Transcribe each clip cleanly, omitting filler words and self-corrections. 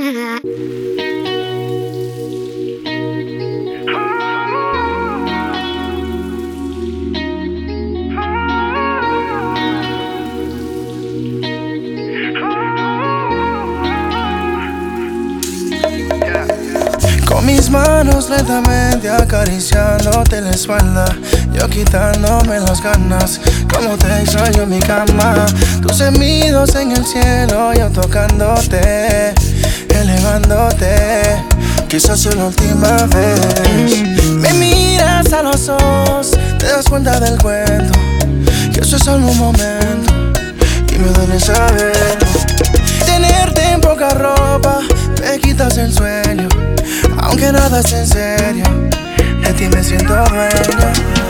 Con mis manos lentamente acariciándote la espalda, yo quitándome las ganas, como te extraño en mi cama. Tus gemidos en el cielo, yo tocándote, elevándote. Quizás sea la última vez. Me miras a los ojos, te das cuenta del cuento, que eso es solo un momento y me duele saberlo. Tenerte en poca ropa, me quitas el sueño. Aunque nada es en serio, de ti me siento dueño.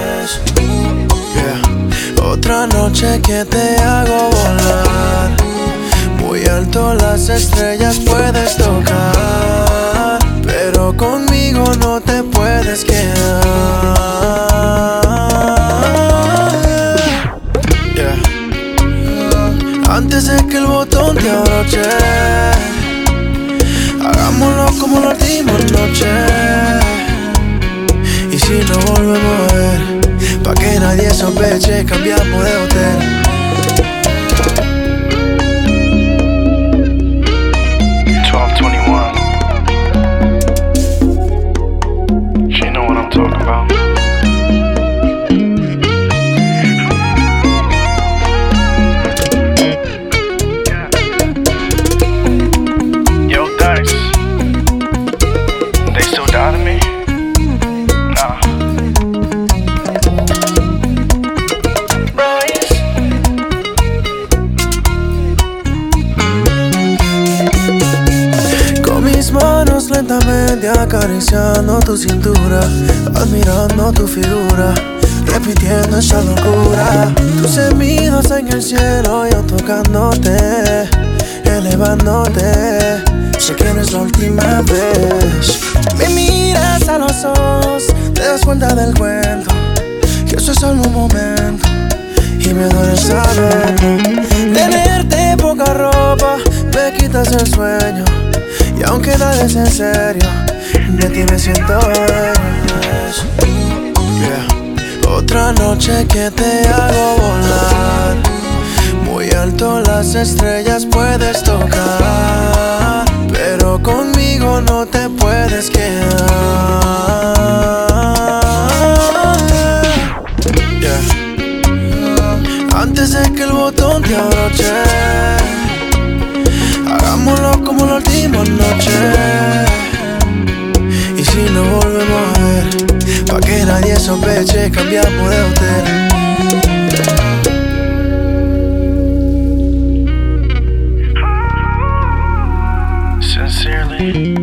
Otra noche que te hago volar, muy alto las estrellas puedes tocar, pero conmigo no te puedes quedar. Antes de que el botón te abroche, hagámoslo como la última noche. Y si no volvemos a ver, pa' que nadie sospeche, cambiamos de hotel. Mis manos lentamente acariciando tu cintura, admirando tu figura, repitiendo esa locura. Tus gemidos en el cielo, yo tocándote, elevándote. Sé que no es la última vez. Me miras a los ojos, te das cuenta del cuento, que eso es solo un momento y me duele saberlo. Tenerte poca ropa, me quitas el sueño. Y aunque nada es en serio, de ti me siento Otra noche que te hago volar, muy alto las estrellas puedes tocar, pero conmigo no te puedes quedar. Antes de que el botón te abroche, hagámoslo como la última noche. Y si no volvemos a ver, pa' que nadie sospeche, cambiamos de hotel. Sincerely.